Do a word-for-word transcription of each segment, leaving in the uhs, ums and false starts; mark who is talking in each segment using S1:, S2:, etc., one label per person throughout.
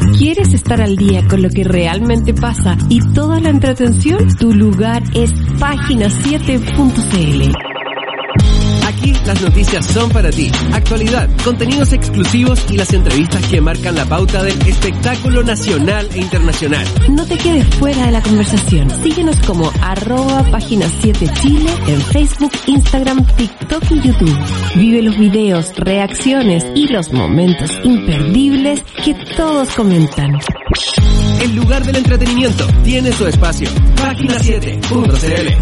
S1: ¿Quieres estar al día con lo que realmente pasa y toda la entretención? Tu lugar es página siete punto c l.
S2: Aquí las noticias son para ti. Actualidad, contenidos exclusivos y las entrevistas que marcan la pauta del espectáculo nacional e internacional.
S1: No te quedes fuera de la conversación. Síguenos como arroba página siete Chile en Facebook, Instagram, TikTok y YouTube. Vive los videos, reacciones y los momentos imperdibles que todos comentan.
S2: El lugar del entretenimiento tiene su espacio. página siete punto c l.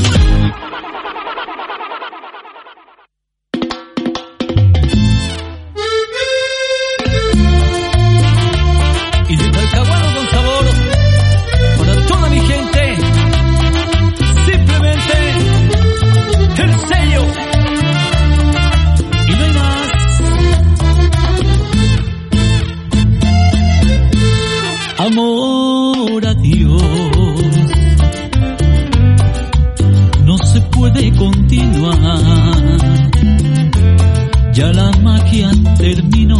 S3: Amor a Dios, no se puede continuar, ya la magia terminó,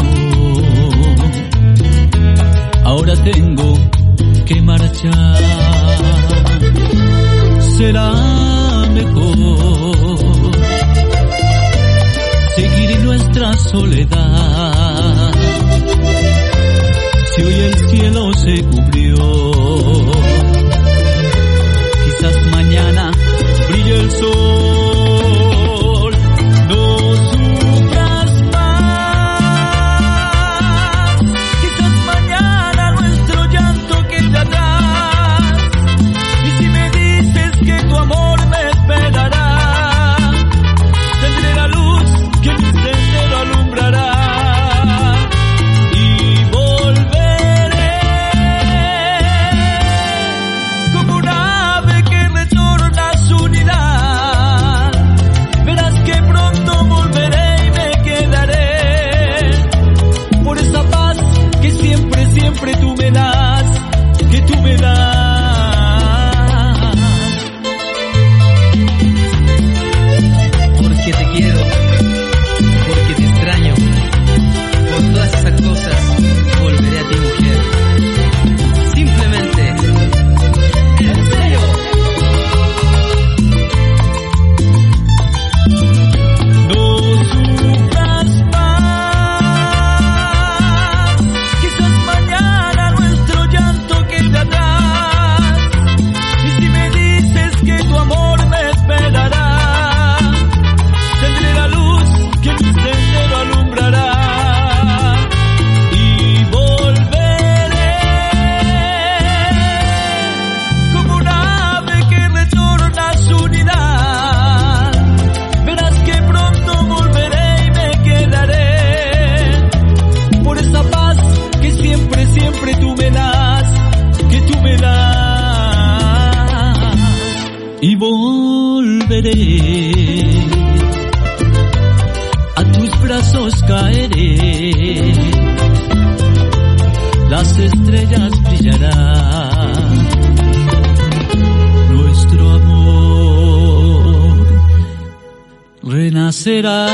S3: ahora tengo que marchar, será mejor seguir nuestra soledad. Si hoy el cielo se cubrió, quizás mañana brille el sol. No sufras más, quizás mañana nuestro llanto quede atrás. Y si me dices que tu amor me esperará, tendré la luz que mi sendero alumbrará. Siempre tú me das, que tú me das. Porque te quiero, porque te extraño. Por todas esas cosas volveré a ti, mujer. Simplemente, en serio. No sufras más, quizás mañana nuestro llanto quede atrás. Y si me dices que tu amor me esperará, tendré la luz que mi sendero alumbrará. Y volveré como un ave que retorna a su unidad. Verás que pronto volveré y me quedaré por esa paz que siempre, siempre tú me das, que tú me das. Y volveré, a tus brazos caeré, las estrellas brillarán, nuestro amor renacerá.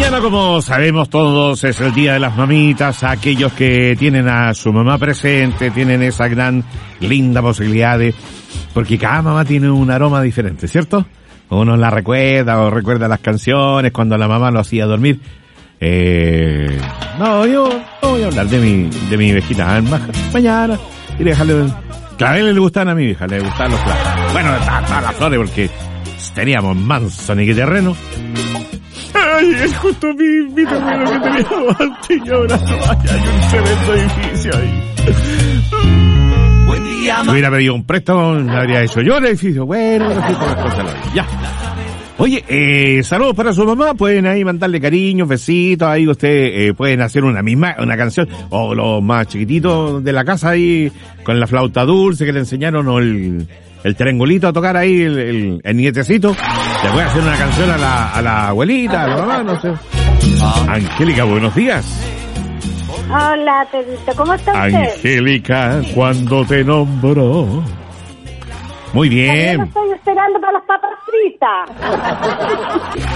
S4: Mañana, como sabemos todos, es el Día de las Mamitas. Aquellos que tienen a su mamá presente tienen esa gran, linda posibilidad de... Porque cada mamá tiene un aroma diferente, ¿cierto? Uno la recuerda o recuerda las canciones cuando la mamá lo hacía dormir. Eh... No, yo no voy a hablar de mi de mi viejita. Mañana iré a dejarle... Claro, a él le gustaban a mi hija, le gustaban los flores. Bueno, todas las flores porque teníamos manso ni que terreno. Ay, es justo mi, mi terreno que teníamos antes y ahora vaya, hay un tremendo edificio ahí.
S3: Buen día,
S4: me hubiera pedido un préstamo, le habría hecho yo el edificio. Bueno, así con las cosas. Ya. Oye, eh, saludos para su mamá, pueden ahí mandarle cariños, besitos, ahí ustedes eh, pueden hacer una misma, una canción, o los más chiquititos de la casa ahí, con la flauta dulce que le enseñaron, o el, el triangulito a tocar ahí, el, el, el nietecito, le voy a hacer una canción a la, a la abuelita, a la mamá, no sé. Angélica, buenos días.
S5: Hola, Pedrito, ¿cómo está usted?
S4: Angélica, cuando te nombro... Muy bien.
S5: Yo estoy esperando para las papas fritas.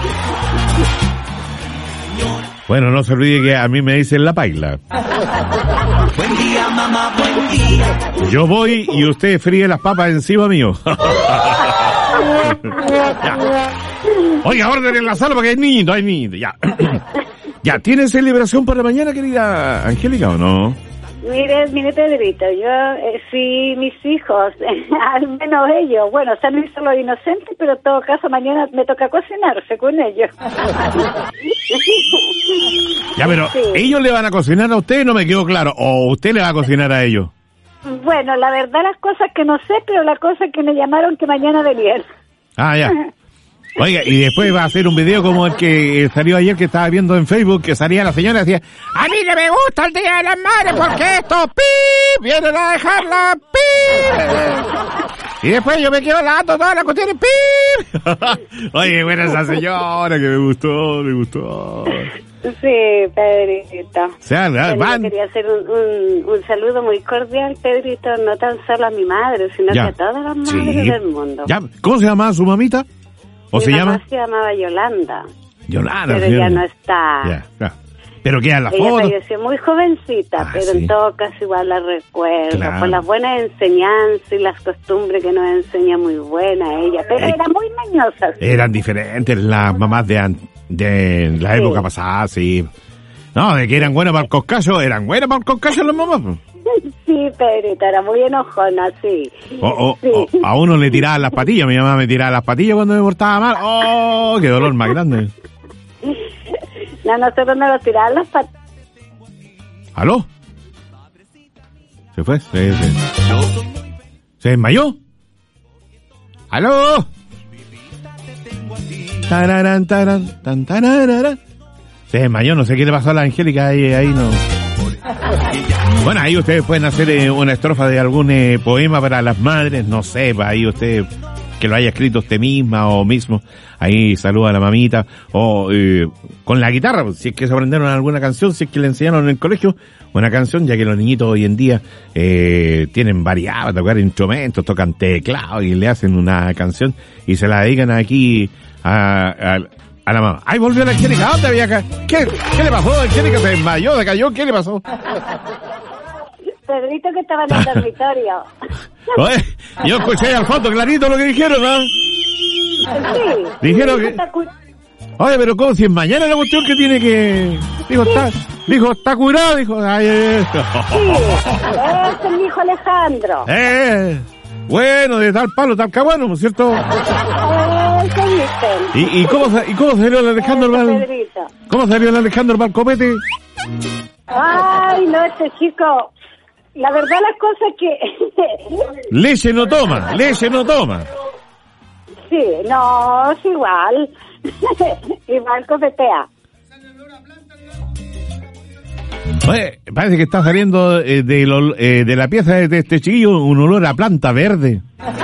S4: Bueno, no se olvide que a mí me dicen la paila.
S3: Buen día, mamá, buen día.
S4: Yo voy y usted fríe las papas encima mío. Ya. Oiga, orden en la sala porque hay niños, hay niños. Ya. Ya, ¿tiene celebración para mañana, querida Angélica, o no?
S5: Mire, mire, Pedrito, yo, eh, sí, mis hijos, al menos ellos, bueno, están solo inocentes, pero en todo caso mañana me toca cocinarse con ellos.
S4: Ya, pero sí. ¿Ellos le van a cocinar a usted? No me quedó claro. ¿O usted le va a cocinar a ellos?
S5: Bueno, la verdad las cosas que no sé, pero la cosa que me llamaron que mañana venían.
S4: Ah, ya. Oiga, y después va a hacer un video como el que salió ayer, que estaba viendo en Facebook, que salía la señora y decía: a mí que me gusta el Día de las Madres porque estos pi vienen a dejarla pi. Y después yo me quedo lavando todas las cuestiones pi. Oye, buena esa señora que me gustó, me gustó.
S5: Sí, Pedrito.
S4: O sea, van.
S5: Quería hacer un, un, un saludo muy cordial, Pedrito, no tan solo a mi madre, sino ya. Que a todas las madres sí. Del mundo.
S4: Ya. ¿Cómo se llamaba su mamita? ¿O
S5: mi
S4: se
S5: mamá
S4: llama?
S5: se llamaba Yolanda.
S4: Yolanda.
S5: Pero ya no está.
S4: Ya, ya. Pero queda la
S5: ella
S4: foto.
S5: Ella falleció muy jovencita, ah, pero sí. En todo caso igual la recuerdo. Claro. Por las buenas enseñanzas y las costumbres que nos enseña muy buena ella. Pero eh, era muy mañosa. ¿Sí?
S4: Eran diferentes las mamás de, de la época sí. Pasada, sí. No, de que eran buenas para el coscayo, eran buenas para el coscayo las mamás.
S5: Sí, Pedrito, era muy enojona, sí.
S4: O, o,
S5: sí.
S4: o a uno le tiraban las patillas, mi mamá me tiraba las patillas cuando me portaba mal. ¡Oh, qué dolor más grande!
S5: No, nosotros no nos tiraban las patillas.
S4: ¿Aló? ¿Se fue? ¿Se, se, ¿se desmayó? ¿Aló? Tararán, tarán, tan, tararán. Se desmayó, no sé qué le pasó a la Angélica, ahí, ahí no... Bueno, ahí ustedes pueden hacer eh, una estrofa de algún eh, poema para las madres, no sé, ahí usted que lo haya escrito usted misma o mismo, ahí saluda a la mamita, o eh, con la guitarra, si es que se aprendieron alguna canción, si es que le enseñaron en el colegio una canción, ya que los niñitos hoy en día eh, tienen variedad para tocar instrumentos, tocan teclado y le hacen una canción y se la dedican aquí a... a A la mamá. ¡Ay, volvió la Angélica! ¿Dónde había acá? ¿Qué, ¿Qué le pasó? Angélica se desmayó, se cayó. ¿Qué le pasó?
S5: Pedrito que estaba en el dormitorio.
S4: Oye, yo escuché al fondo clarito lo que dijeron, ¿no?
S5: Sí.
S4: Dijeron que... Oye, pero ¿cómo? Si es mañana la cuestión que tiene que... Dijo, sí. está... Dijo, está curado, dijo... Ay, eh.
S5: Sí, es el hijo Alejandro.
S4: Eh... Bueno, de tal palo, tal caguano, ¿no es cierto? ¿Y, y, cómo, ¿Y cómo salió el Alejandro Val? ¿Cómo salió el Alejandro Valcopete?
S5: Ay, no, este chico... La verdad las cosas que...
S4: Leche no toma, leche no toma.
S5: Sí, no, es igual. Igual copetea.
S4: Oye, parece que está saliendo eh, de, lo, eh, de la pieza de este chiquillo un olor a planta verde.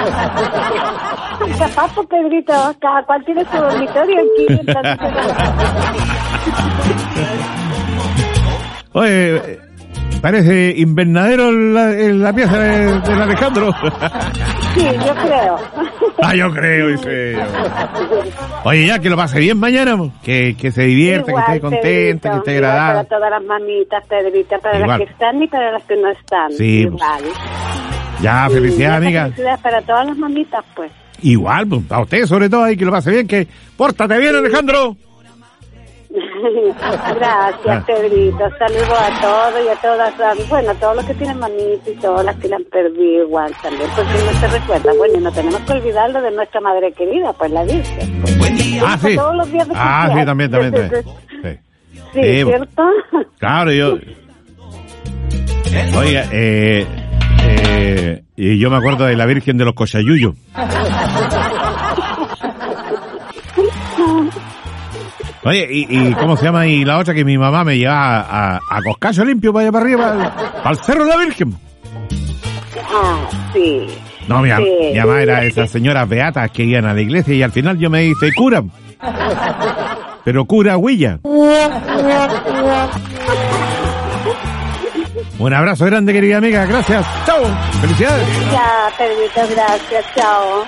S5: Capaz, pues, Pedrito, cada cual tiene su dormitorio aquí.
S4: Oye, parece invernadero la, la pieza de, del Alejandro.
S5: Sí, yo creo.
S4: Ah, yo creo, dice. Oye, ya, que lo pase bien mañana, que, que se divierta,
S5: Igual,
S4: que esté contenta, que esté agradable.
S5: Para todas las mamitas, Pedrita, para
S4: Igual.
S5: las que están y para las que no están.
S4: Sí,
S5: igual.
S4: Ya,
S5: Sí,
S4: felicidades,
S5: muchas
S4: amiga.
S5: Felicidades para todas las mamitas, pues.
S4: Igual, pues, a usted sobre todo, ahí que lo pase bien, que pórtate bien, Alejandro.
S5: Gracias,
S4: Ah.
S5: Pedrito. Saludos a todos y a todas, a- bueno, a todos los que tienen mamitas y todas las que la han perdido igual también, porque no se recuerda. Bueno, y no tenemos que olvidarlo de nuestra madre querida, pues la Virgen.
S4: Ah, sí.
S5: Todos los días de
S4: Ah, sí,
S5: cumpleaños.
S4: también, también, también. Sí.
S5: Sí,
S4: Sí,
S5: ¿cierto?
S4: Claro, yo... Oiga, eh, eh, y yo me acuerdo de la Virgen de los Cochayuyos. Oye, y, y ¿cómo se llama? Y la otra que mi mamá me llevaba a, a, a Coscayo limpio para allá para arriba, para el Cerro de la Virgen.
S5: Ah, sí.
S4: No, mi, am-
S5: Sí.
S4: mi mamá era esas señoras beatas que iban a la iglesia y al final yo me dice, cura. Pero cura huilla. Un abrazo grande, querida amiga. Gracias. Chao. Felicidades.
S5: Ya, Pedrito, gracias. Chao.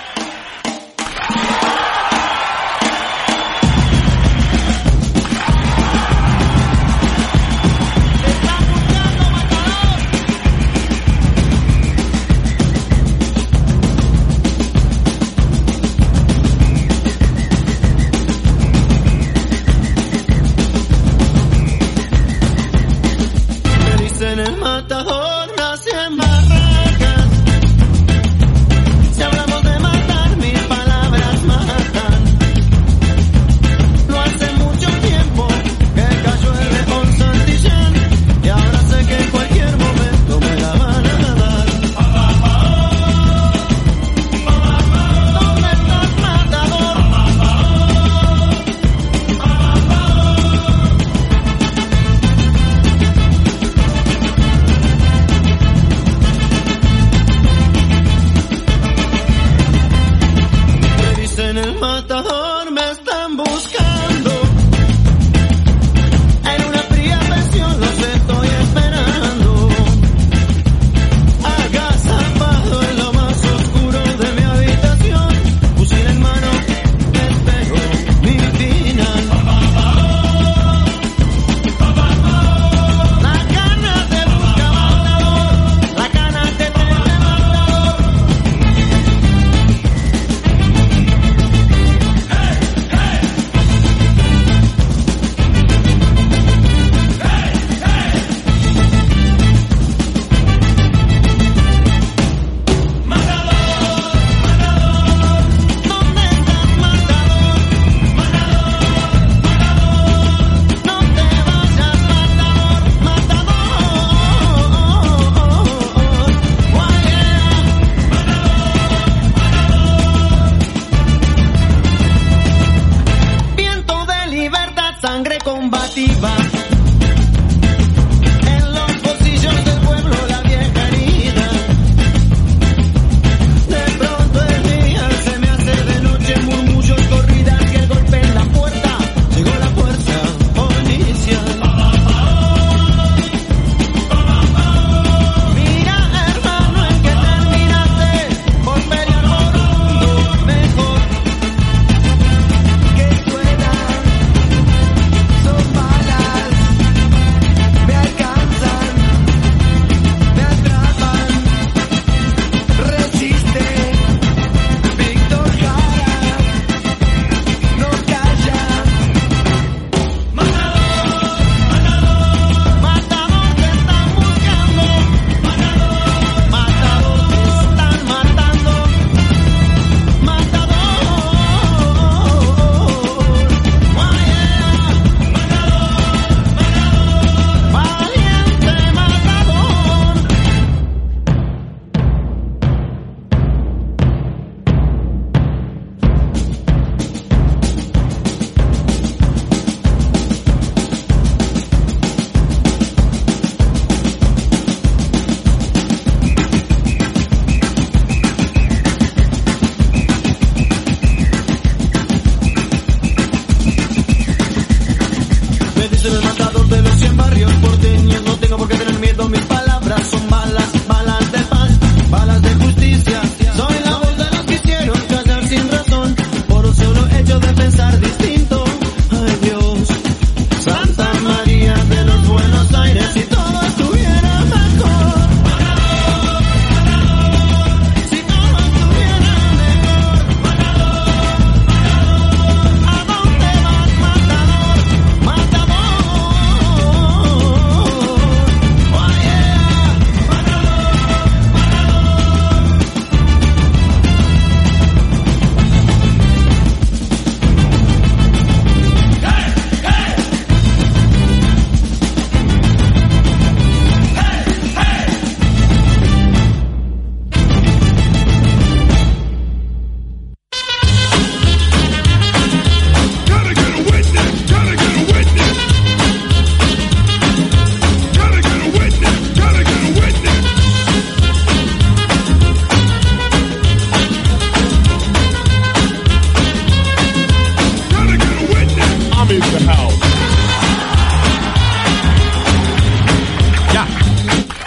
S3: Me dicen el matador, nací en Barracas. Si hablamos de matar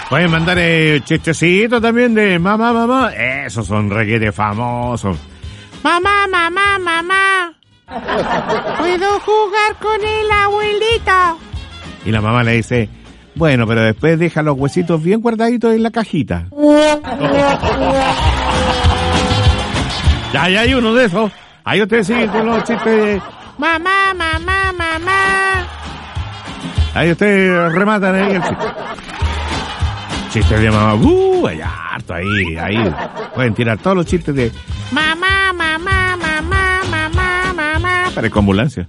S4: Pueden mandar eh, chistecitos también de mamá, mamá. Esos son requete famosos. Mamá, mamá, mamá. ¿Puedo jugar con el abuelito? Y la mamá le dice, bueno, pero después deja los huesitos bien guardaditos en la cajita. Ya, ya hay uno de esos. Ahí usted sigue con los chistes de mamá, mamá, mamá. Ahí usted rematan ahí el chiste. Chistes de mamá. Uh, hay harto ahí, ahí. Pueden tirar todos los chistes de mamá, mamá, mamá, mamá, mamá. Parezco ambulancia.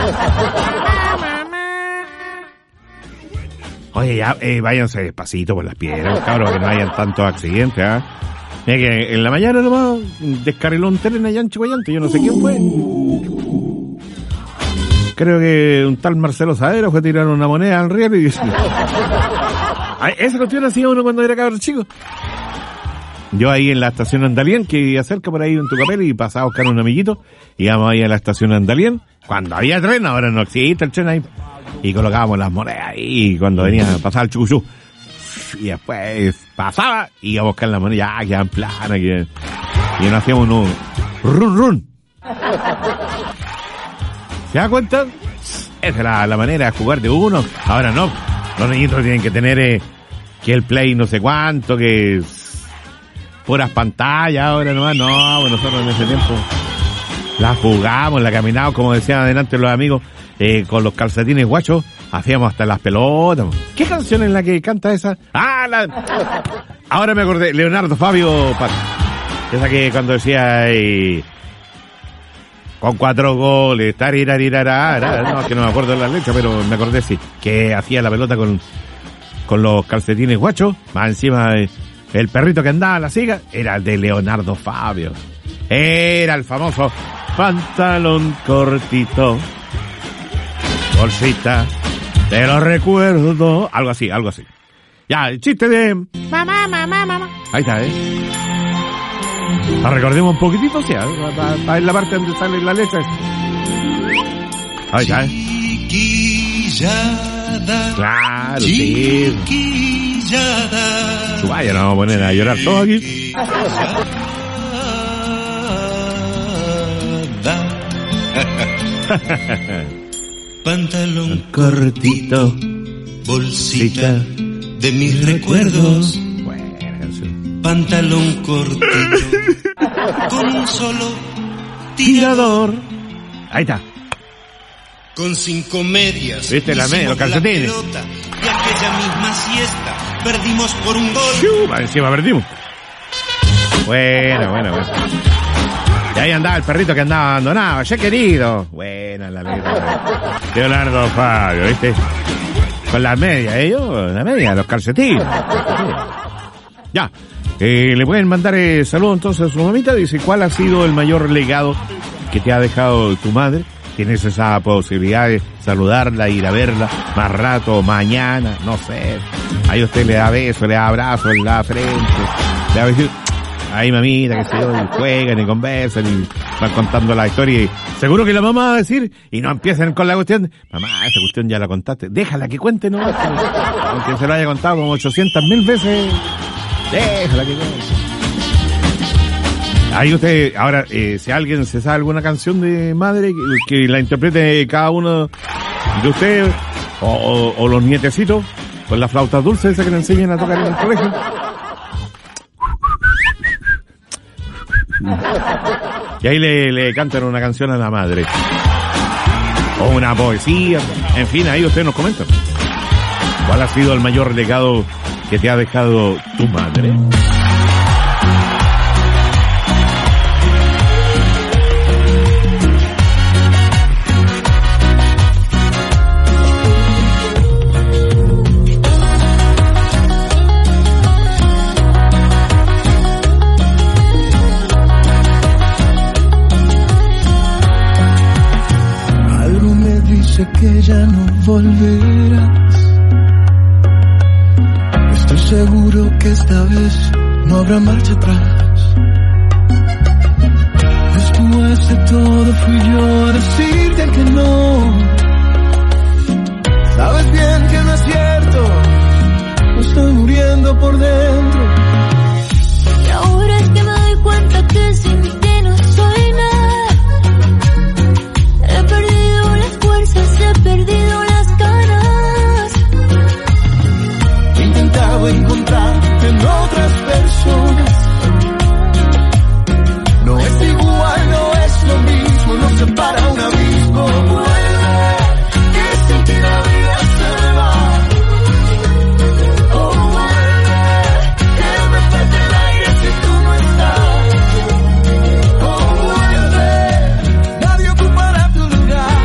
S4: Oye, ya, eh, váyanse despacito por las piedras, cabros, que no hayan tantos accidentes, ¿ah? ¿eh? Mira que en la mañana nomás descarriló un tren allá en Chihuayante, yo no sé quién fue. Creo que un tal Marcelo Saavedra fue a tirar una moneda al río y... Ay, esa cuestión hacía uno cuando era cabrón chico. Yo ahí en la estación Andalien, que vivía cerca por ahí en Tucapel, y pasaba a buscar un amiguito, íbamos ahí a la estación Andalien, cuando había tren, ahora no existe el tren ahí, y colocábamos las monedas ahí, cuando venía a pasar el chucuchú. Y después pasaba y iba a buscar la moneda, ya quedaban planas, que... y nos hacíamos uno run run. ¿Se da cuenta? Esa era la manera de jugar de uno. Ahora no, los niñitos tienen que tener eh, que el play no sé cuánto, que es puras pantallas ahora nomás. No, bueno, nosotros en ese tiempo la jugamos, la caminamos, como decían adelante los amigos, eh, con los calcetines guachos. Hacíamos hasta las pelotas. ¿Qué canción es la que canta esa? Ah, la... Ahora me acordé, Leonardo Fabio Pato. Esa que cuando decía eh, con cuatro goles, tarirarirar, no, que no me acuerdo de la letra, pero me acordé sí, que hacía la pelota con con los calcetines guachos, más encima eh, el perrito que andaba en la siga era el de Leonardo Fabio. Era el famoso pantalón cortito, bolsita, te lo recuerdo. Algo así, algo así. Ya, el chiste de mamá, mamá, mamá. Ahí está, ¿eh? La recordemos un poquitito, sí, ¿eh? Para pa en la parte donde sale la letra. Ahí está, ¿eh? Chiquillada. Claro, sí. Chiquillada. Vaya, nos vamos a poner a llorar todos aquí.
S6: Pantalón cortito, bolsita de mis recuerdos.
S4: Buena canción.
S6: Pantalón cortito, con un solo
S4: tirador. Ahí está.
S6: Con cinco medias.
S4: ¿Viste la media, los calcetines?
S6: Pelota, y aquella misma siesta perdimos por un gol.
S4: ¡Chum! Encima perdimos. Buena, buena, buena. Y ahí andaba el perrito que andaba abandonado. ¡Ya querido! Buena la letra. Leonardo Fabio, ¿viste? Con las medias, ellos, la media, los calcetines. Ya. Eh, le pueden mandar eh, saludos entonces a su mamita. Dice, ¿cuál ha sido el mayor legado que te ha dejado tu madre? Tienes esa posibilidad de saludarla, ir a verla más rato, mañana, no sé. Ahí usted le da beso, le da abrazo en la frente, le da beso. Ahí mamita, que se yo, y juegan y conversan y van contando la historia. Y seguro que la mamá va a decir, y no empiecen con la cuestión, mamá, esa cuestión ya la contaste, déjala que cuente, no, aunque se lo haya contado como ochocientas mil veces, déjala que cuente. Ahí usted, ahora, eh, si alguien se sabe alguna canción de madre, que, que la interprete cada uno de ustedes, o, o, o los nietecitos, con la flauta dulce esa que le enseñan a tocar en el colegio. Y ahí le, le cantan una canción a la madre. O una poesía, en fin, ahí usted nos comenta. ¿Cuál ha sido el mayor legado que te ha dejado tu madre?
S7: Que ya no volverás. Estoy seguro que esta vez no habrá marcha atrás. Después de todo fui yo a decirte que no. Sabes bien que no es cierto, no estoy muriendo. muriendo por dentro.
S8: Y ahora es que me doy cuenta que sin ti no soy nada. He perdido las fuerzas, he perdido las ganas.
S7: He intentado encontrarte en otras personas. No es igual, no es lo mismo, nos separa un abismo. Vuelve, que sin ti la vida se me va. Oh, vuelve, que me falta el aire si tú no estás. Oh, vuelve, nadie ocupará tu lugar.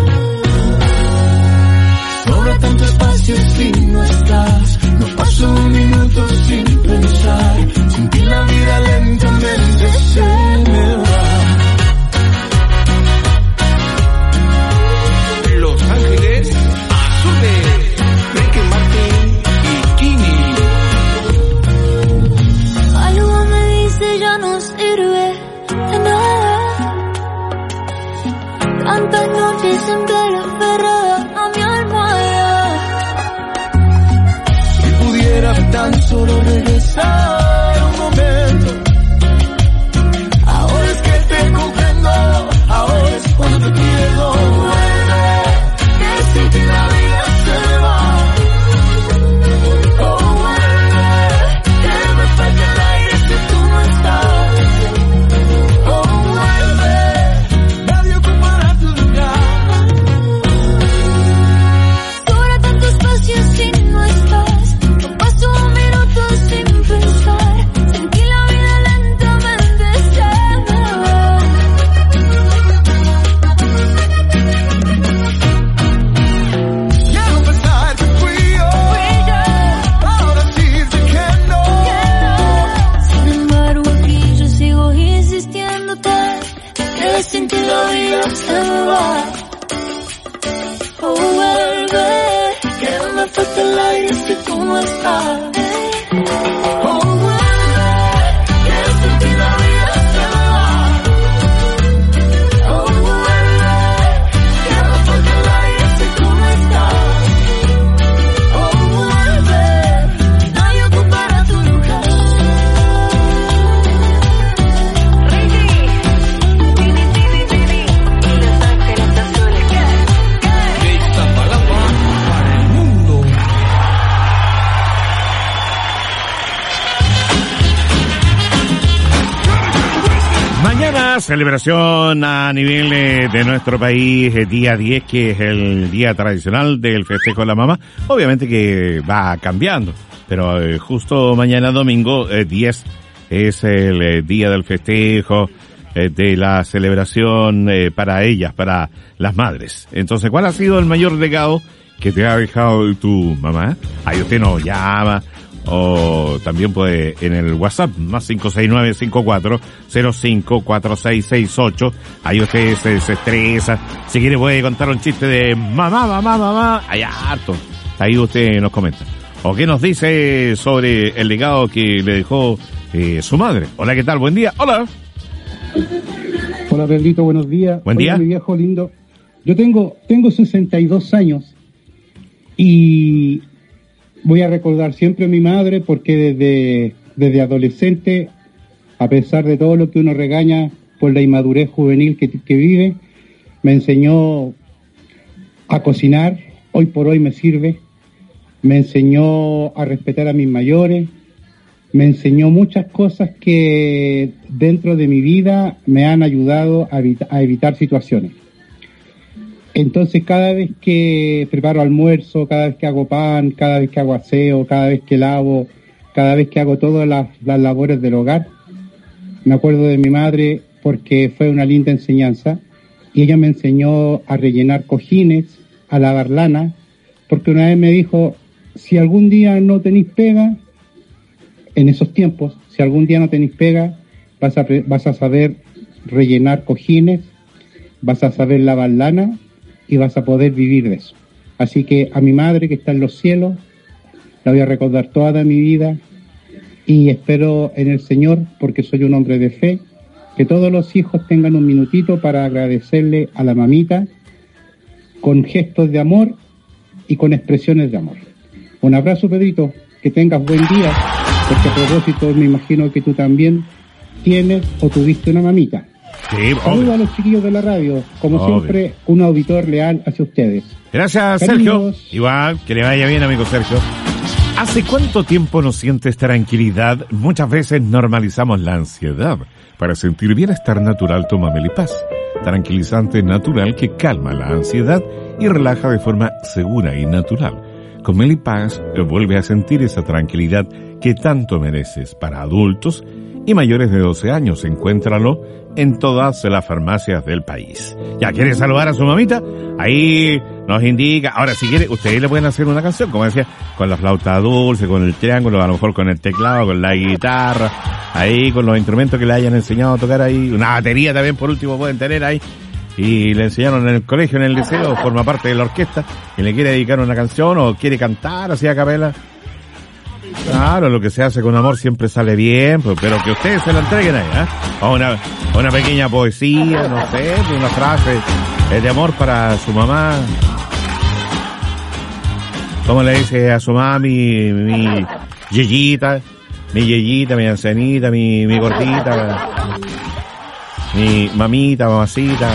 S7: Sobra tanto espacio si no estás. No paso un minuto sin pensar. Sin ti la vida lentamente se me va.
S2: Los Ángeles Azules, Ricky Martin y Kini.
S8: Algo me dice ya no sirve de nada. Tantas noches en vela aferrada a mi almohada.
S7: Si pudiera tan solo regresar un momento. Ahora es que te comprendo, ahora es cuando te pierdo. Vuelve, que sin ti la vida se me va. Oh, vuelve, que me falta el aire si tú no estás. Oh, vuelve, nadie ocupará tu lugar.
S8: Sobra tanto espacio si no estás. No paso un minuto sin pensar. Sin ti la vida lentamente se me va.
S7: Quiero pensar que fui yo, ahora sí sé que no.
S8: Sin embargo aquí yo sigo insistiéndote, que sin ti la vida se me va. Oh, vuelve,
S7: Que me falta el aire si tú no estás. Oh, vuelve, que sin ti la vida se me va. Oh, vuelve, que me falta el aire si tú no estás. Oh, vuelve, nadie ocupará tu lugar.
S2: De Iztapalapa para el mundo.
S4: Mañana celebración a nivel eh, de nuestro país, eh, día diez, que es el día tradicional del festejo de la mamá. Obviamente que va cambiando, pero eh, justo mañana domingo eh, diez es el eh, día del festejo, eh, de la celebración eh, para ellas, para las madres. Entonces, ¿cuál ha sido el mayor legado que te ha dejado tu mamá? Ahí usted nos llama, o también puede en el WhatsApp, más cinco seis nueve cinco cuatro cero cinco cuatro seis seis ocho. Ahí usted se, se estresa. Si quiere puede contar un chiste de mamá, mamá, mamá. Hay harto. Ahí usted nos comenta. O qué nos dice sobre el legado que le dejó eh, su madre. Hola, ¿qué tal? Buen día. Hola.
S9: Hola, Pedrito, buenos días.
S4: Buen día.
S9: Hola, mi viejo lindo. Yo tengo, tengo sesenta y dos años y voy a recordar siempre a mi madre porque desde, desde adolescente, a pesar de todo lo que uno regaña por la inmadurez juvenil que, que vive, me enseñó a cocinar, hoy por hoy me sirve, me enseñó a respetar a mis mayores, me enseñó muchas cosas que dentro de mi vida me han ayudado a, evita, a evitar situaciones. Entonces, cada vez que preparo almuerzo, cada vez que hago pan, cada vez que hago aseo, cada vez que lavo, cada vez que hago todas las, las labores del hogar, me acuerdo de mi madre porque fue una linda enseñanza y ella me enseñó a rellenar cojines, a lavar lana, porque una vez me dijo, si algún día no tenéis pega, en esos tiempos, si algún día no tenéis pega, vas a, vas a saber rellenar cojines, vas a saber lavar lana, y vas a poder vivir de eso. Así que a mi madre que está en los cielos, la voy a recordar toda mi vida y espero en el Señor, porque soy un hombre de fe, que todos los hijos tengan un minutito para agradecerle a la mamita con gestos de amor y con expresiones de amor. Un abrazo, Pedrito, que que tengas buen día, porque a propósito me imagino que tú también tienes o tuviste una mamita.
S4: Sí,
S9: saludos a los chiquillos de la radio, como
S4: obvio.
S9: siempre, un auditor leal hacia ustedes.
S4: Gracias,
S9: Cariños.
S4: Sergio. Igual, que le vaya bien, amigo Sergio. ¿Hace cuánto tiempo no sientes tranquilidad? Muchas veces normalizamos la ansiedad. Para sentir bienestar natural, toma Melipaz, tranquilizante natural que calma la ansiedad y relaja de forma segura y natural. Con Melipaz vuelve a sentir esa tranquilidad que tanto mereces. Para adultos y mayores de doce años, encuéntralo en todas las farmacias del país. ¿Ya quiere saludar a su mamita? Ahí nos indica. Ahora, si quiere, ustedes le pueden hacer una canción, como decía, con la flauta dulce, con el triángulo, a lo mejor con el teclado, con la guitarra, ahí con los instrumentos que le hayan enseñado a tocar ahí. Una batería también, por último, pueden tener ahí. Y le enseñaron en el colegio, en el liceo, forma parte de la orquesta, y le quiere dedicar una canción o quiere cantar así a capela. Claro, lo que se hace con amor siempre sale bien, pues, pero que ustedes se la entreguen ahí, ¿eh? O una, una pequeña poesía, no sé, una frase de amor para su mamá. ¿Cómo le dice a su mamá mi, mi yeyita, mi yeyita, mi ancianita, mi, mi gordita, mi mamita, mamacita?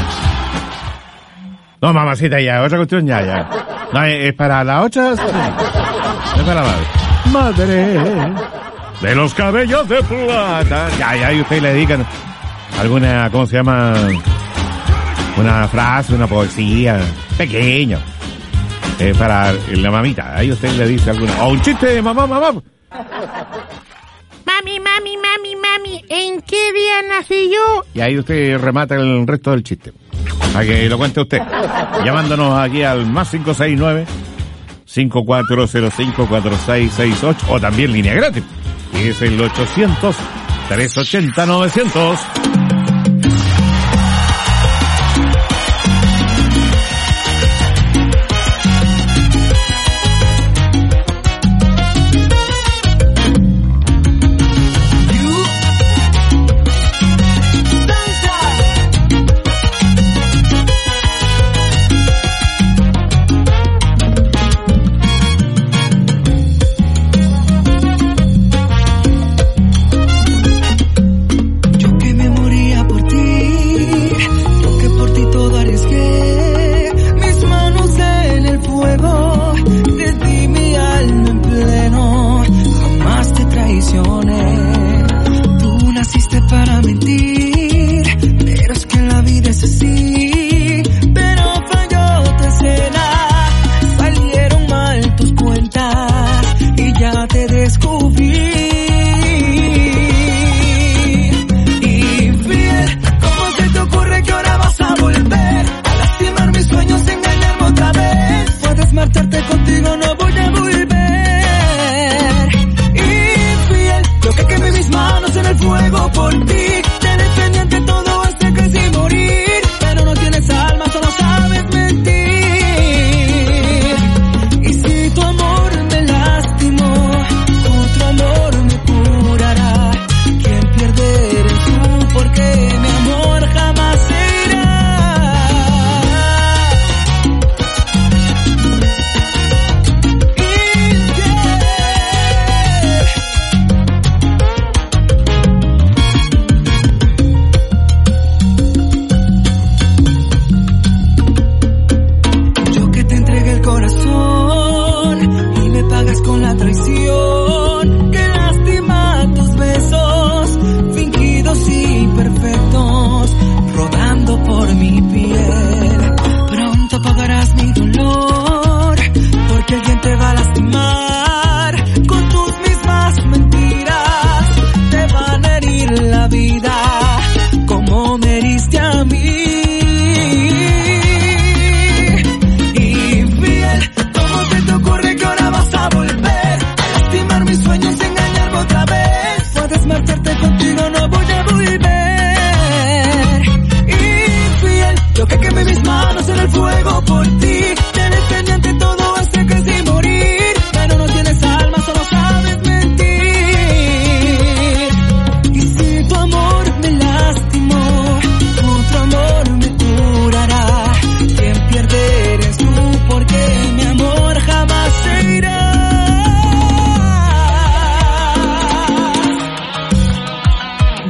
S4: No, mamacita ya, otra cuestión ya, ya. No, es para la ocho, es para la madre. Madre de los cabellos de plata. Ya, ya, y ustedes le dedican alguna, ¿cómo se llama? Una frase, una poesía pequeña. Eh, para la mamita. Ahí usted le dice alguna. O un chiste, mamá, mamá.
S10: Mami, mami, mami, mami, ¿en qué día nací yo?
S4: Y ahí usted remata el resto del chiste. Para que lo cuente usted. Llamándonos aquí al más cinco seis nueve cinco cuatro cero cinco cuatro seis seis ocho o también línea gratis. Y es el ochocientos trescientos ochenta novecientos.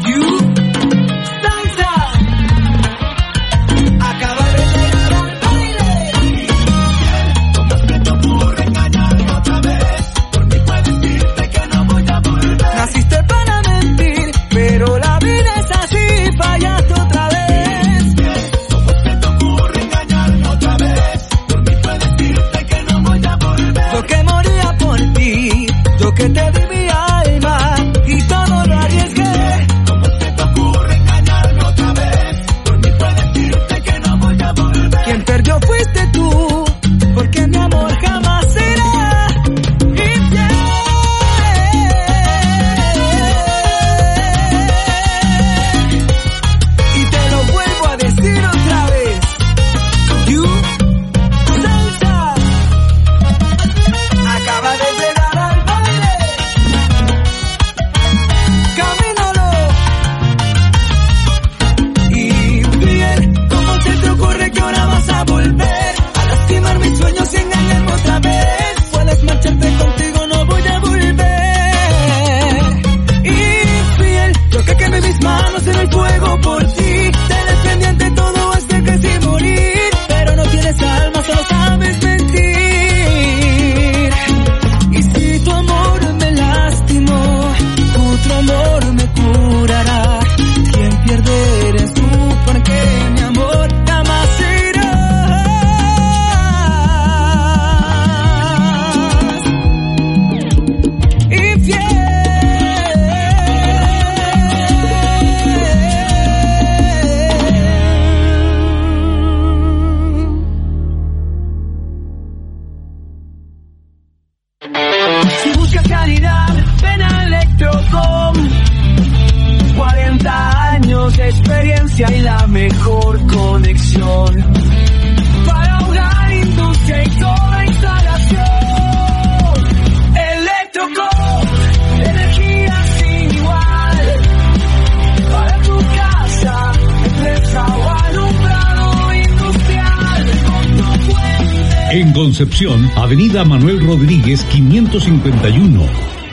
S11: En Concepción, Avenida Manuel Rodríguez quinientos cincuenta y uno.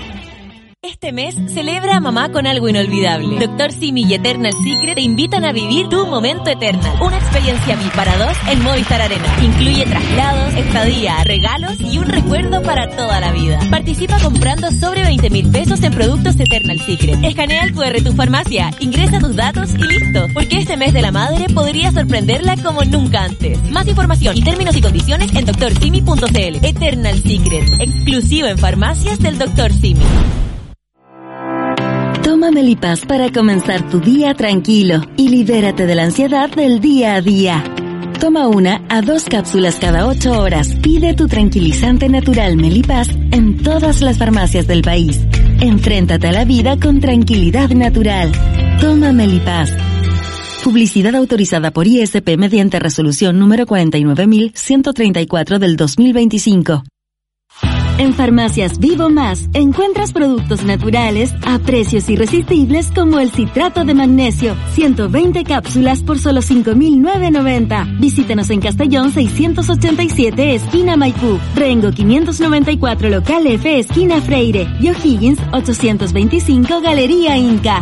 S12: Este mes celebra a mamá con algo inolvidable. Doctor Simi y Eternal Secret te invitan a vivir tu momento Eternal. Una experiencia V I P para dos en Movistar Arena. Incluye traslados, estadía, regalos y un recuerdo para toda la vida. Participa comprando sobre veinte mil pesos en productos Eternal Secret. Escanea el cu erre de tu farmacia, ingresa tus datos y listo. Porque este mes de la madre podría sorprenderla como nunca antes. Más información y términos y condiciones en doctor simi punto c l. Eternal Secret, exclusivo en farmacias del doctor Simi.
S13: Toma Melipaz para comenzar tu día tranquilo y libérate de la ansiedad del día a día. Toma una a dos cápsulas cada ocho horas. Pide tu tranquilizante natural Melipaz en todas las farmacias del país. Enfréntate a la vida con tranquilidad natural. Toma Melipaz. Publicidad autorizada por I S P mediante resolución número cuarenta y nueve mil ciento treinta y cuatro del dos mil veinticinco. En Farmacias Vivo Más encuentras productos naturales a precios irresistibles como el citrato de magnesio, ciento veinte cápsulas por solo cinco mil novecientos noventa. Visítanos en Castellón seiscientos ochenta y siete, esquina Maipú, Rengo quinientos noventa y cuatro, local F, esquina Freire, y O'Higgins ochocientos veinticinco, Galería Inca.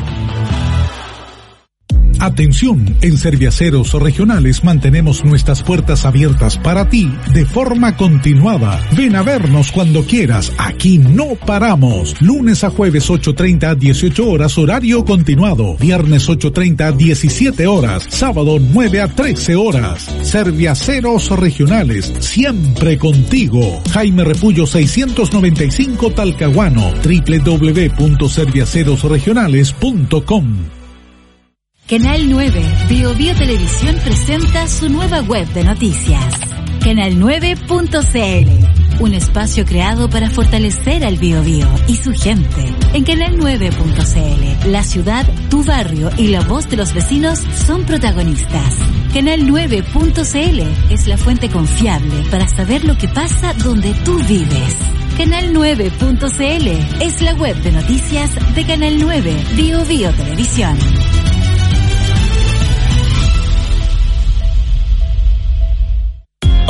S11: Atención, en Serviaceros Regionales mantenemos nuestras puertas abiertas para ti de forma continuada. Ven a vernos cuando quieras, aquí no paramos. Lunes a jueves ocho treinta a dieciocho horas, horario continuado. Viernes ocho treinta a diecisiete horas, sábado nueve a trece horas. Serviaceros Regionales, siempre contigo. Jaime Repullo seiscientos noventa y cinco, Talcahuano, doble u doble u doble u punto serviaceros regionales punto com.
S14: Canal nueve, Bio Bio Televisión presenta su nueva web de noticias, canal nueve punto c l, un espacio creado para fortalecer al Bio Bio y su gente. En canal nueve punto c l, la ciudad, tu barrio y la voz de los vecinos son protagonistas. canal nueve punto c l es la fuente confiable para saber lo que pasa donde tú vives. canal nueve punto c l es la web de noticias de Canal nueve, Bio Bio Televisión.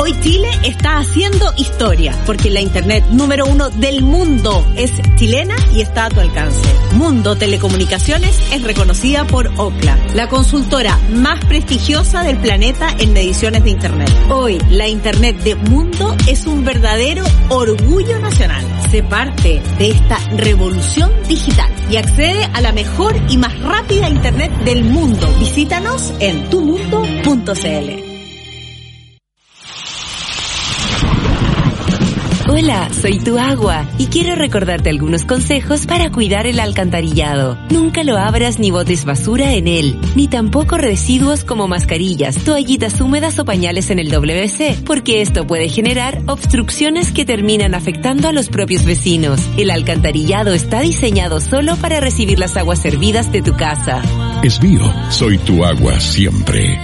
S15: Hoy Chile está haciendo historia, porque la internet número uno del mundo es chilena y está a tu alcance. Mundo Telecomunicaciones es reconocida por Ookla, la consultora más prestigiosa del planeta en mediciones de internet. Hoy, la internet de Mundo es un verdadero orgullo nacional. Sé parte de esta revolución digital y accede a la mejor y más rápida internet del mundo. Visítanos en tu mundo punto c l.
S1: Hola, soy tu agua y quiero recordarte algunos consejos para cuidar el alcantarillado. Nunca lo abras ni botes basura en él, ni tampoco residuos como mascarillas, toallitas húmedas o pañales en el W C, porque esto puede generar obstrucciones que terminan afectando a los propios vecinos. El alcantarillado está diseñado solo para recibir las aguas servidas de tu casa.
S16: Esbío, soy tu agua siempre.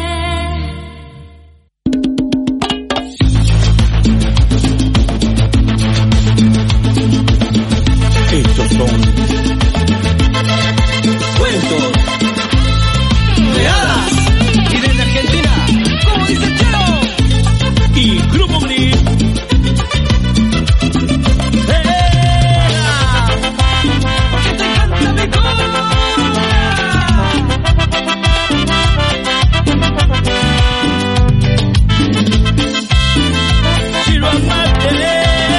S3: Estos son cuentos de hadas y desde Argentina, como dice el Chelo y Grupo Bri. Porque te encanta mi cola. Quiero amarte.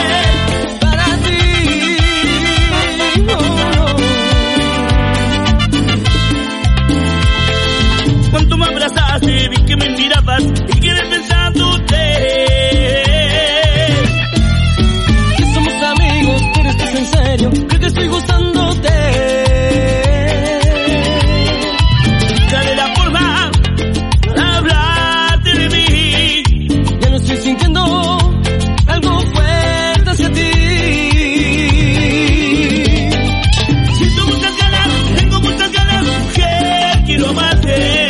S3: Vi que me mirabas y quedé pensándote que somos amigos, pero estás en serio, que te estoy gustándote. Ya de la forma para hablarte de mí, ya no estoy sintiendo algo fuerte hacia ti. Siento muchas ganas, tengo muchas ganas, mujer, quiero amarte.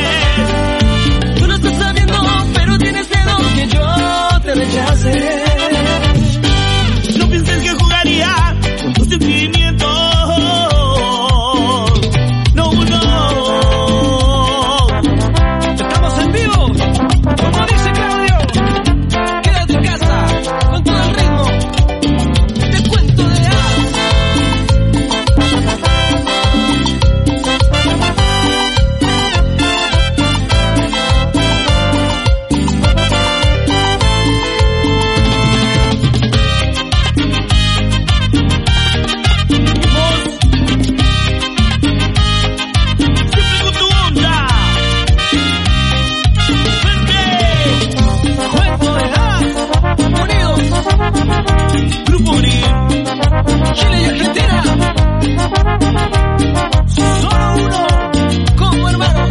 S3: No pienses que jugaría con tus sentimientos. No, no. Estamos en vivo. Como dice Claudio, quédate en casa con todo el ritmo. Te cuento de hadas. Grupo Bri, Chile y Argentina, solo uno, como hermanos.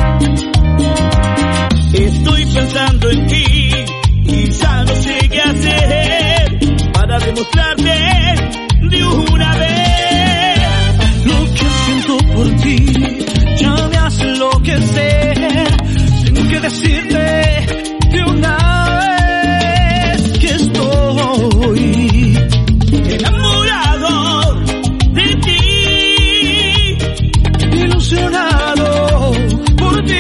S3: Estoy pensando en ti y ya no sé qué hacer para demostrarte de una vez lo que siento por ti. Ya me hace enloquecer, tengo que decirte de una vez que estoy enamorado de ti, ilusionado por ti.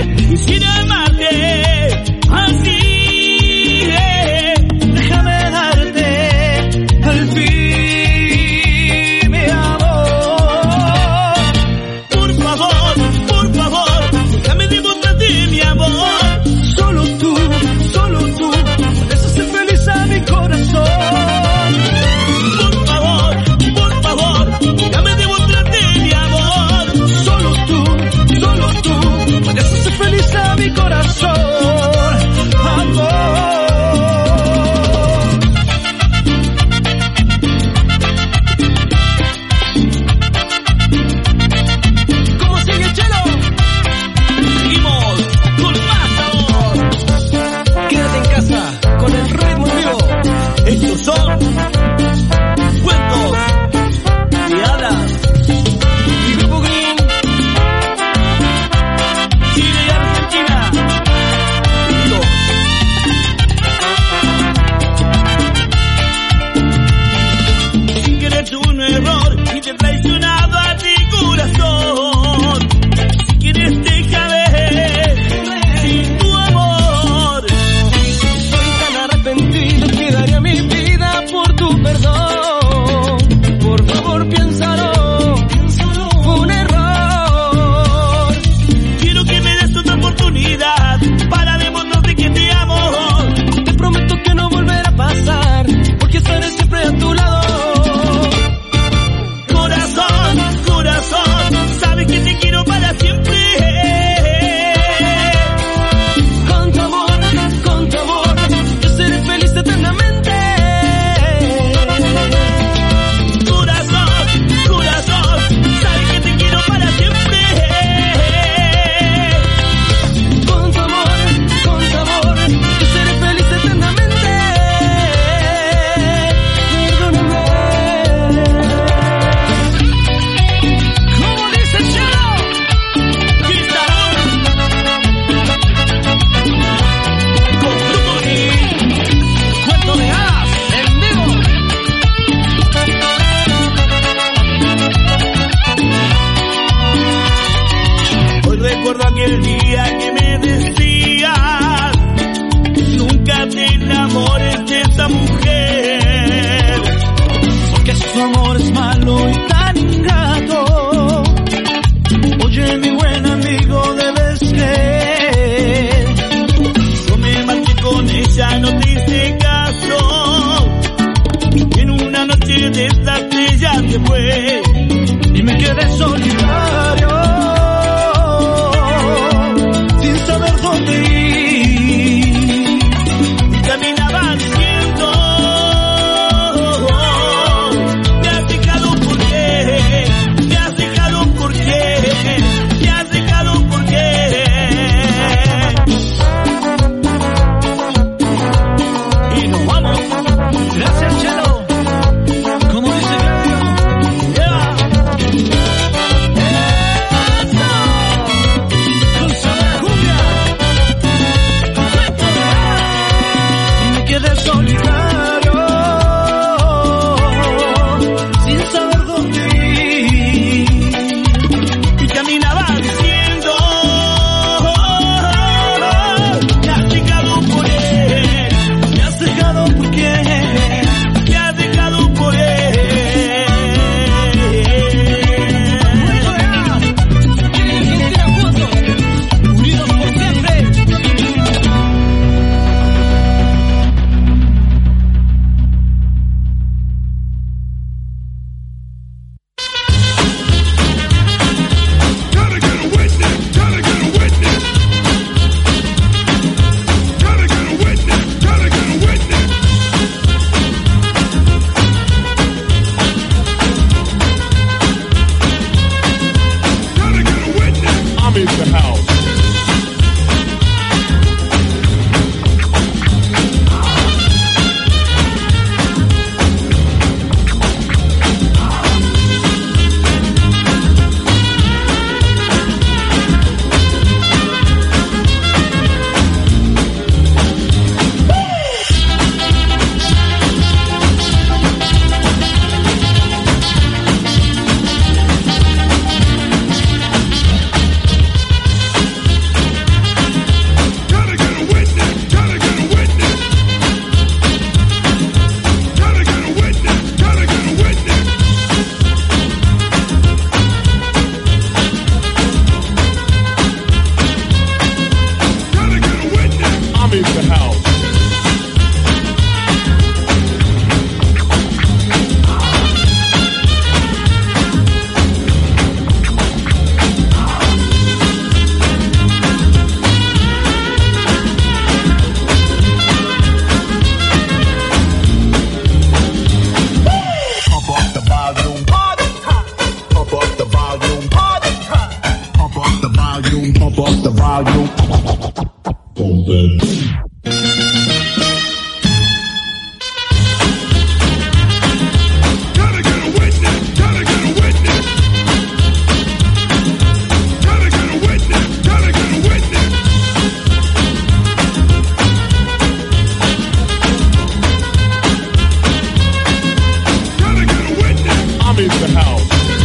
S3: Quisiera amarte así, déjame dar aquel día que me decías, nunca te enamores de esa mujer, porque su amor es malo y tan ingrato. Oye, mi buen amigo, debes ser. Yo me marché con ella, no te hice caso. Y en una noche de estas ella se fue y me quedé solitario, sin saber dónde ir. Y caminaba diciendo, me has dejado por qué, me has dejado por qué, me has dejado por qué. Y nos vamos. Gracias, Chelo. Como dice Claudio. Yeah. Con sabor a cumbia. Y me quedé solitario, sin saber dónde ir. Y caminaba diciendo, me has dejado por él, me has dejado por qué, me has dejado por él. Unidos por siempre.
S16: I'm in the house. I'm in the house.
S7: Pump up the volume. Pump up the volume. Pump up the volume. Pump up the volume. Pump it. Gotta get a witness. Gotta get a witness. Gotta get a witness. Gotta get a witness. Gotta get a witness.
S16: I'm in the house.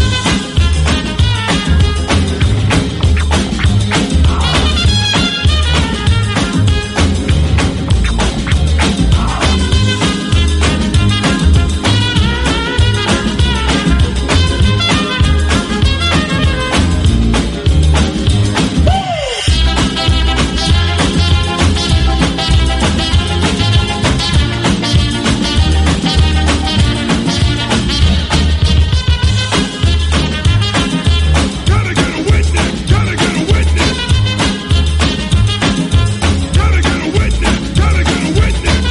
S7: Gotta get a witness. Gotta get a witness. Gotta get a witness. Gotta get a witness.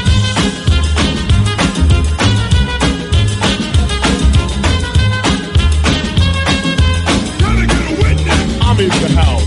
S7: Gotta get a witness.
S16: I'm in the house.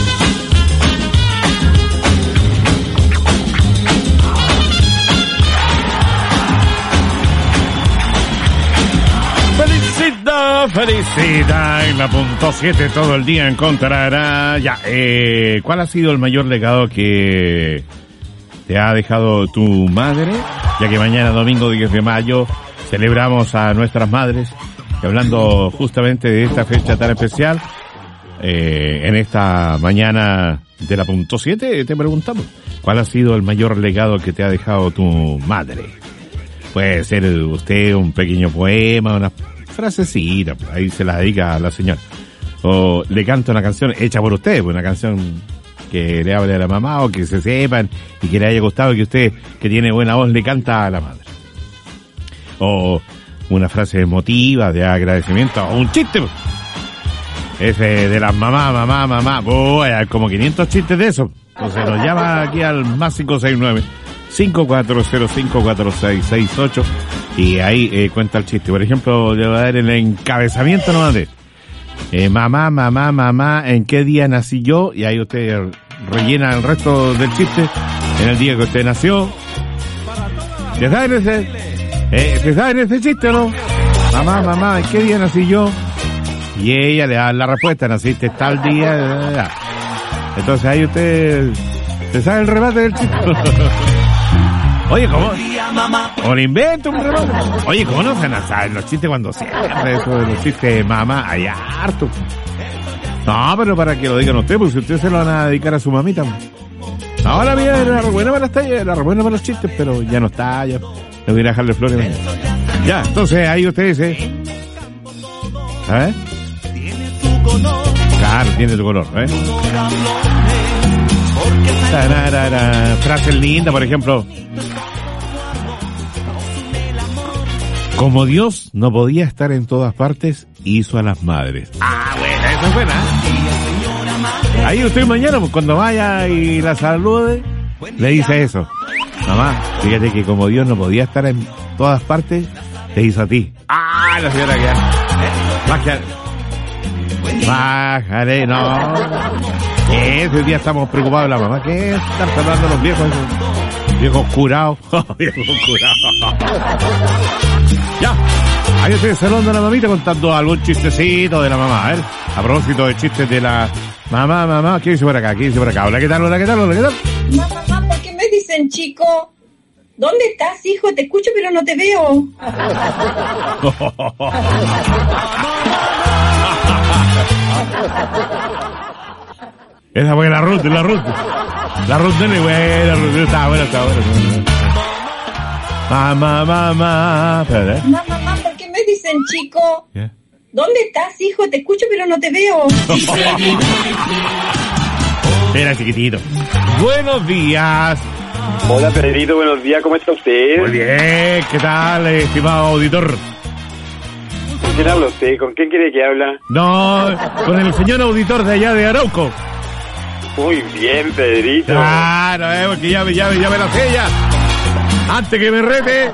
S4: Felicita, felicita en la punto siete todo el día encontrará. Ya, eh, ¿cuál ha sido el mayor legado que te ha dejado tu madre? Ya que mañana domingo diez de mayo celebramos a nuestras madres. Y hablando justamente de esta fecha tan especial, eh, en esta mañana de la punto siete te preguntamos, ¿cuál ha sido el mayor legado que te ha dejado tu madre? Puede ser usted un pequeño poema, una frasecita, ahí se la dedica a la señora. O le canta una canción hecha por usted, una canción que le hable a la mamá o que se sepan y que le haya gustado y que usted, que tiene buena voz, le canta a la madre. O una frase emotiva de agradecimiento o un chiste. Ese de las mamá, mamá, mamá. Oh, hay como quinientos chistes de eso. Entonces nos llama aquí al más cinco seis nueve, cinco cuatro cero cinco, cuatro seis seis ocho y ahí eh, cuenta el chiste. Por ejemplo, le voy a dar el encabezamiento nomás de eh, mamá, mamá, mamá, ¿en qué día nací yo? Y ahí usted rellena el resto del chiste en el día que usted nació. ¿Ya saben ese? Eh, ¿Se saben ese chiste o no? Mamá, mamá, ¿en qué día nací yo? Y ella le da la respuesta, naciste tal día. Entonces ahí usted se sabe el remate del chiste. Oye, ¿cómo? O le invento un remate. Oye, ¿cómo no se saben los chistes cuando siempre eso de los chistes de mamá? Hay harto. No, pero para que lo digan ustedes, porque si ustedes se lo van a dedicar a su mamita. Ahora mira, era re buena para las tallas, era re buena para los chistes, pero ya no está, ya. Le voy a dejarle flores. Ya, entonces ahí usted dice. ¿Eh? Claro, tiene tu color, ¿eh? Tararara. Frase linda, por ejemplo. Como Dios no podía estar en todas partes, hizo a las madres. Ah, buena, esa es buena. Ahí usted mañana, pues, cuando vaya y la salude, le dice eso. Mamá, fíjate que como Dios no podía estar en todas partes, te hizo a ti. Ah, la señora que... Más que... Bájale, no. Ese día estamos preocupados de la mamá. ¿Qué es estar saludando a los viejos? Viejos curados. Viejos curados. Ya. Ahí estoy saludando a la mamita contando algún chistecito de la mamá. A ver, a propósito de chistes de la mamá, mamá. ¿Qué dice por acá? ¿Qué dice por acá? Hola, ¿qué tal? Hola, ¿qué tal? Hola, ¿qué tal?
S17: Mamá, mamá, ¿por qué me dicen chico? ¿Dónde estás, hijo? Te escucho, pero no te veo.
S4: Esa fue la Ruth, la Ruth. La Ruth es buena, la Ruth está buena, está buena. Mamá, mamá. Espera, ¿eh?
S17: Mamá, mamá, ¿por qué me dicen chico?
S4: ¿Qué?
S17: ¿Dónde estás, hijo? Te escucho, pero no te veo.
S4: Era chiquitito. Buenos días.
S18: Hola, Pedrito, buenos días, ¿cómo está usted?
S4: Muy bien, ¿qué tal, estimado auditor?
S18: ¿Con quién habla usted? ¿Con quién quiere que habla?
S4: No, con el señor auditor de allá de Arauco.
S18: Muy bien, Pedrito.
S4: Claro, eh, porque ya, ya, ya me la sé ya. Antes que me rete.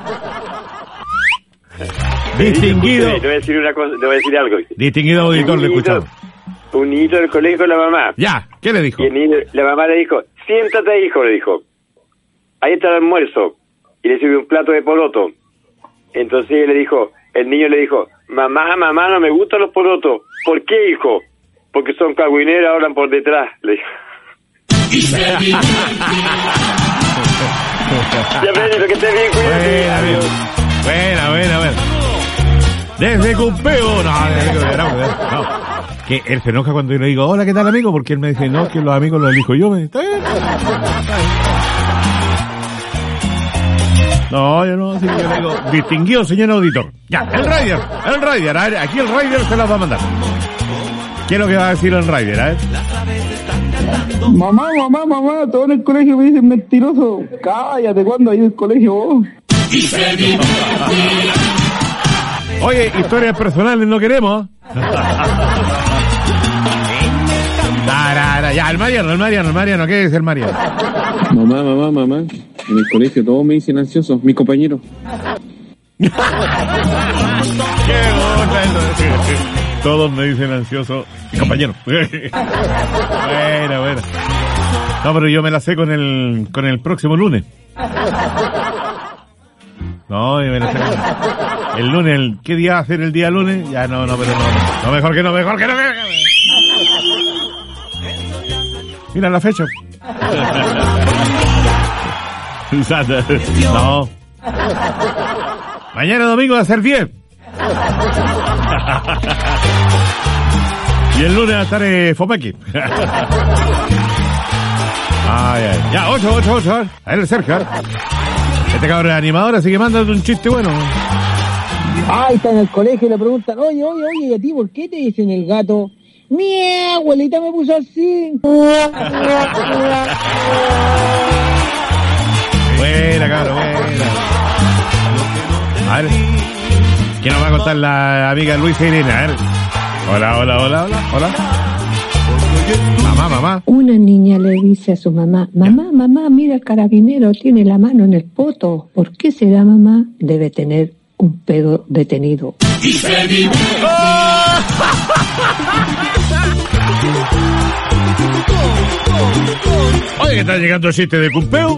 S4: Distinguido.
S18: Pedrito, le voy a decir una cosa, le voy a decir algo.
S4: Distinguido auditor, le escuchamos.
S18: Un niñito del colegio con la mamá.
S4: Ya, ¿qué le dijo?
S18: Y el niño, la mamá le dijo, siéntate, hijo, le dijo. Ahí está el almuerzo. Y le sirvió un plato de poroto. Entonces él le dijo, el niño le dijo, mamá, mamá, no me gustan los porotos. ¿Por qué, hijo? Porque son cagüineros, hablan por detrás, le dijo. Ya ven, que esté bien, cuídate.
S4: Buena, bien. Buena, buena, buena. Desde Cumpeo. No, desde no, no. Que él se enoja cuando yo le digo, hola, ¿qué tal, amigo? Porque él me dice, no, que los amigos los elijo yo. Me... No, yo no, así que yo le digo, distinguido señor auditor. Ya, el Rider, el Rider, a ver, aquí el Rider se las va a mandar. ¿Qué es lo que va a decir el Rider, a ver?
S19: Mamá, mamá, mamá, todos en el colegio me dicen mentiroso. Cállate, ¿cuándo hay en el colegio vos?
S4: Oye, historias personales no queremos. Ya, el Mariano, el Mariano, el Mariano, ¿qué es el Mariano?
S19: Mamá, mamá, mamá, en el colegio todos me dicen ansioso, mi compañero.
S4: Qué bola eso. Todos me dicen ansioso, mi compañero. Buena, buena. No, pero yo me la sé con el con el próximo lunes. No, yo me la sé con el lunes. El, ¿qué día va a ser el día lunes? Ya no, no, pero no. No, mejor que no, mejor que no. Mejor que no. Mira la fecha. No. Mañana domingo va a ser diez. Y el lunes va a estar eh, Fomaki. Ay, ay. Ya, ocho, ocho, ocho. A ver, Sergio. Este cabrón es animador, así que mándate un chiste bueno.
S20: Ay, está en el colegio y le preguntan, oye, oye, oye, ¿y a ti por qué te dicen el gato? Mi abuelita me puso así.
S4: Buena, cabrón, buena. A ver, ¿quién nos va a contar la amiga Luisa Irene? A ver. Hola, hola, hola, hola, hola. Mamá, mamá.
S21: Una niña le dice a su mamá, mamá, mamá, mira el carabinero, tiene la mano en el poto. ¿Por qué será, mamá? Debe tener un pedo detenido.
S4: Oye, que está llegando el chiste de cumpeo.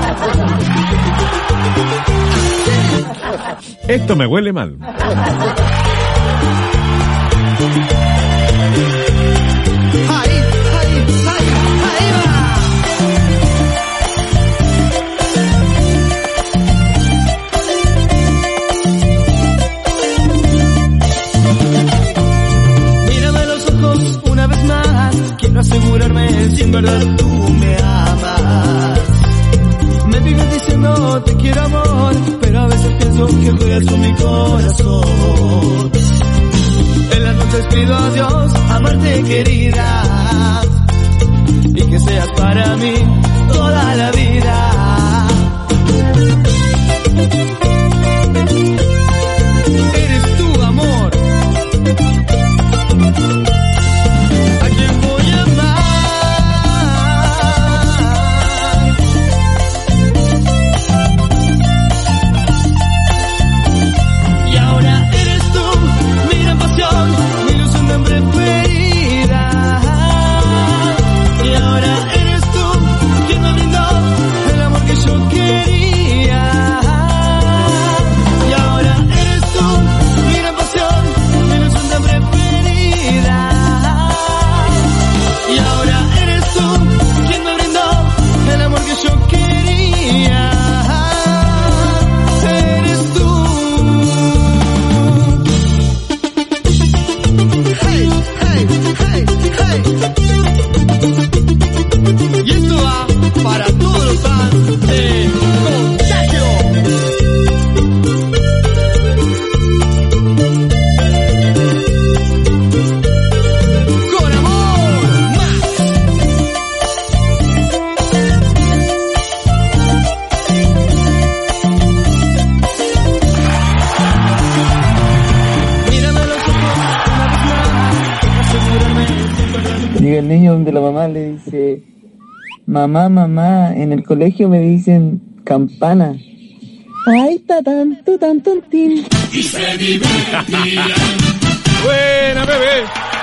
S4: Esto me huele mal.
S3: Quiero asegurarme si en verdad tú me amas. Me vives diciendo te quiero amor, pero a veces pienso que juegas con mi corazón. En las noches pido a Dios amarte querida y que seas para mí toda la vida. Eres tu amor.
S20: Llega el niño donde la mamá le dice, mamá, mamá, en el colegio me dicen campana. Ay, está tanto, tanto, tin.
S4: Buena, bebé.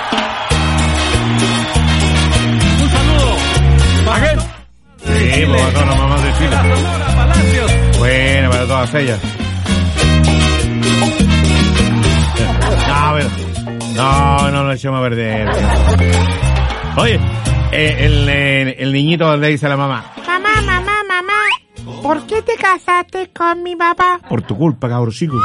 S4: Un saludo. ¿Para qué? Sí, para todas las mamás de Chile. Buena, para todas ellas. No, a ver. No, no lo echemos a perder. Oye, eh, el, el, el niñito le dice a la mamá,
S10: mamá, mamá, mamá, ¿por qué te casaste con mi papá?
S4: por tu culpa, cabrón chico.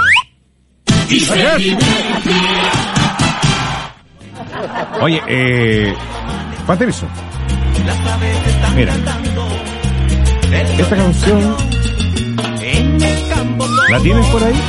S4: Oye, eh, Patricio, mira, esta canción, ¿la tienes por ahí?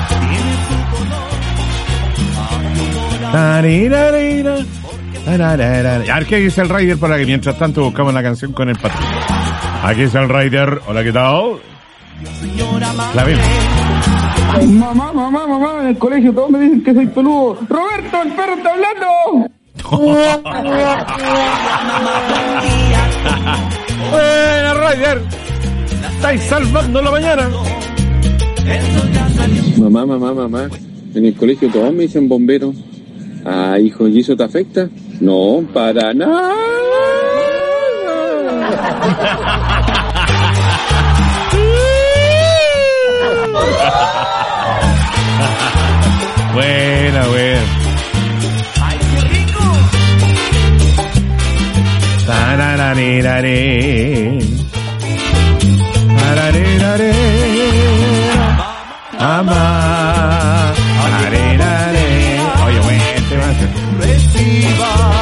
S4: Tarirarira. A ver qué dice el Rider para que mientras tanto buscamos la canción con el patrón. Aquí está el Rider. Hola, ¿qué tal? La vemos.
S19: Mamá, mamá, mamá, en el colegio todos me dicen que soy peludo. ¡Roberto, el perro está hablando!
S4: Buena, Rider. Estáis salvando la mañana.
S22: Mamá, mamá, mamá, en el colegio todos me dicen bombero. Ah, hijo, ¿y eso te afecta? No, para nada.
S4: Buena, buena.
S3: ¡Ay, qué rico!
S4: Tararararare. Tarararare. Mamá. Tarararare. Oye, bueno, este va a ser.
S3: Reciba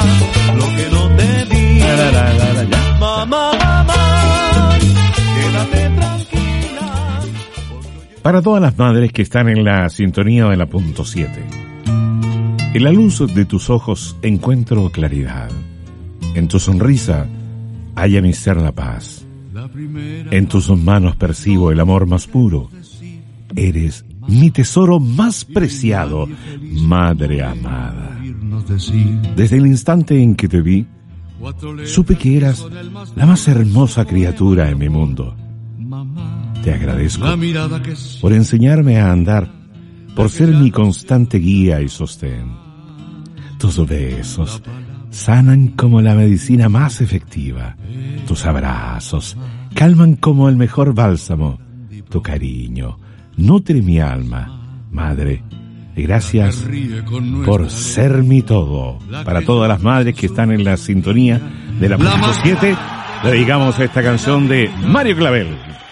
S4: Para todas las madres que están en la sintonía de la punto siete. En la luz de tus ojos encuentro claridad. En tu sonrisa halla mi ser la paz. En tus manos percibo el amor más puro. Eres mi tesoro más preciado, madre amada. Desde el instante en que te vi, supe que eras la más hermosa criatura en mi mundo. Te agradezco por enseñarme a andar, por ser mi constante guía y sostén. Tus besos sanan como la medicina más efectiva. Tus abrazos calman como el mejor bálsamo. Tu cariño nutre mi alma, madre. Y gracias por ser mi todo. Para todas las madres que están en la sintonía de la punto siete, le dedicamos esta canción de Mario Clavel.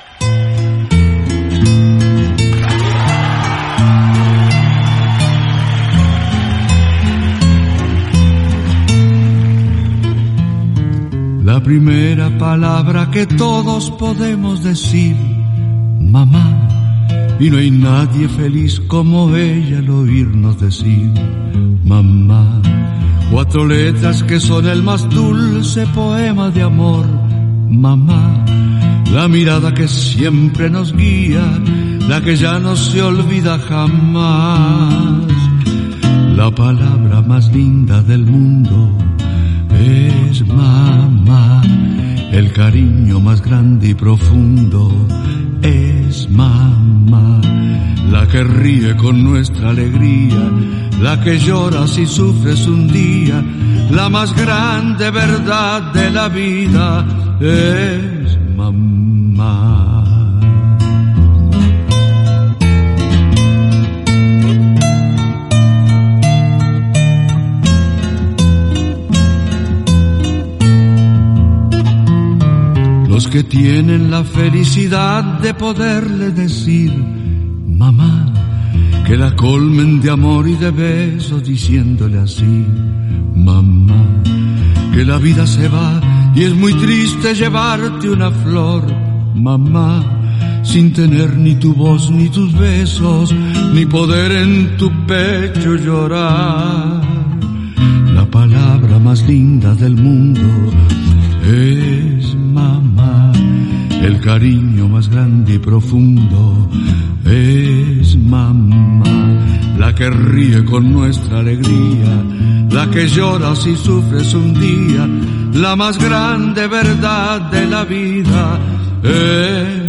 S3: La primera palabra que todos podemos decir, mamá. Y no hay nadie feliz como ella al oírnos decir, mamá. Cuatro letras que son el más dulce poema de amor, mamá. La mirada que siempre nos guía, la que ya no se olvida jamás. La palabra más linda del mundo es mamá. El cariño más grande y profundo es mamá. La que ríe con nuestra alegría, la que llora si sufres un día. La más grande verdad de la vida es mamá. Los que tienen la felicidad de poderle decir, mamá, que la colmen de amor y de besos diciéndole así, mamá, que la vida se va y es muy triste llevarte una flor, mamá, sin tener ni tu voz ni tus besos, ni poder en tu pecho llorar. La palabra más linda del mundo es mamá. El cariño más grande y profundo es mamá. La que ríe con nuestra alegría, la que llora si sufres un día. La más grande verdad de la vida es